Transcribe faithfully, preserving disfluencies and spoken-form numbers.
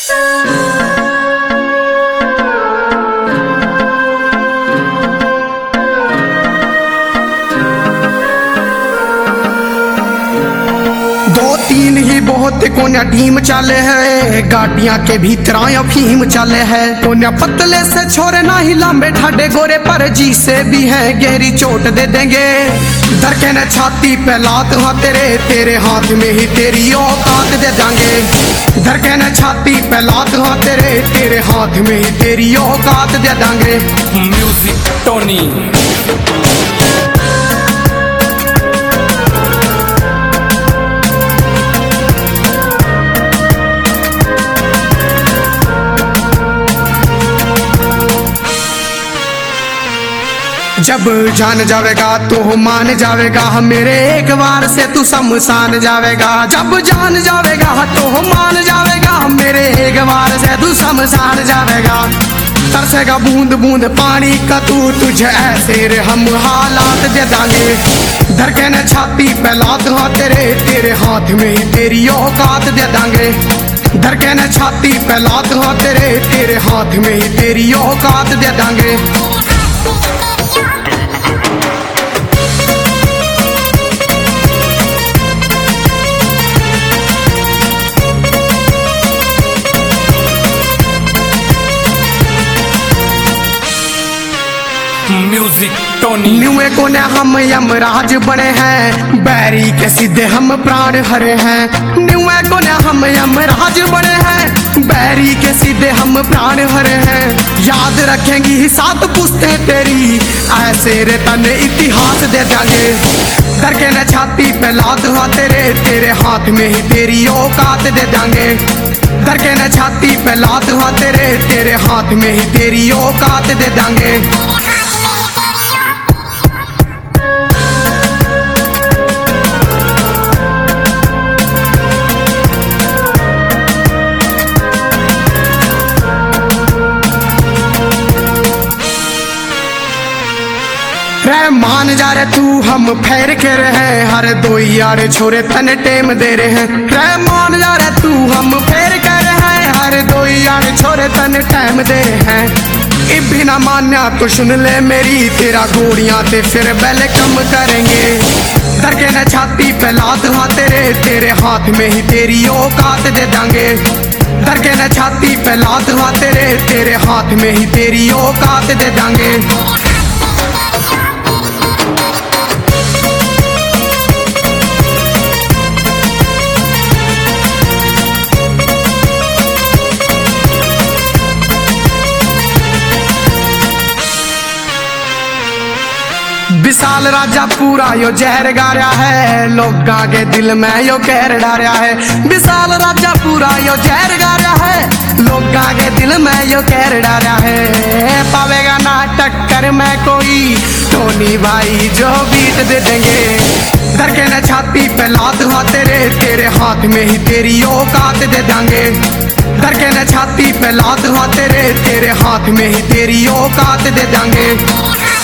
दो तीन ही बहुत कोन्या टीम चले है, गाड़ियां के भीतर अफीम चले है। कोन्या पतले से छोरे ना ही लंबे ठाडे गोरे पर जी से भी है गहरी चोट दे देंगे। धड़के न छाती पे लात हाँ तेरे तेरे हाथ में ही तेरी औकात दे देंगे। धड़के न छाती पे लात हाँ तेरे तेरे हाथ में ही तेरी औकात दे देंगे। Music Tony. जब जान जावेगा तो मान जावेगा, मेरे एक बार से तू शमशान जावेगा। जब जान जावेगा तो मान जावेगा, मेरे एक बार से तू शमशान जावेगा। तरसेगा बूंद बूंद पानी का तू, तुझे ऐसे रे हम हालात दे देंगे। धड़के न छाती पे लात हाँ तेरे तेरे हाथ में ही तेरी औकात दे देंगे। धड़के न छाती पे लात हाँ तेरे तेरे हाथ में ही तेरी औकात दे देंगे। Music Tony. न्यूए को ने हम यमराज बने हैं, बैरी के सीधे हम प्राण हरे हैं। न्यूए को ने हम यमराज बने हैं, बैरी के सीधे हम प्राण हरे हैं। याद रखेंगी सात पुश्तें तेरी, ऐसे रे तने इतिहास दे देंगे। धड़के न छाती पे लात हाँ तेरे तेरे हाथ में ही तेरी औकात दे देंगे। धड़के न छाती पे लात हाँ तेरे तेरे हाथ में ही तेरी औकात दे देंगे। रे मान जा रे तू हम फेर के रहे, हर दो यार छोरे तने टेम दे रहे हैं। रे मान जा रे तू हम फेर के रहे, हर दो यार छोरे तने टेम दे रहे हैं। इब भी ना मान्या तो सुन ले मेरी, तेरा गोड़ियां ते फिर बैल कम करेंगे। धड़के न छाती पे लात हाँ तेरे तेरे हाथ में ही तेरी औकात दे देंगे। धड़के न छाती पे लात हाँ तेरे तेरे हाथ में ही तेरी औकात दे देंगे। विशाल राजा पूरा यो जहर गाया है, लोगा के दिल में यो कहर डारा है। विशाल राजा पूरा यो जहर गाया है, लोगा के दिल में यो कहर डारा है। पावेगा ना टक्कर में कोई, टोनी भाई जो बीट दे देंगे। धड़के न छाती पे लात हाँ तेरे तेरे हाथ में ही तेरी औकात दे देंगे। धड़के न छाती पे लात हाँ तेरे तेरे हाथ में ही तेरी औकात दे देंगे।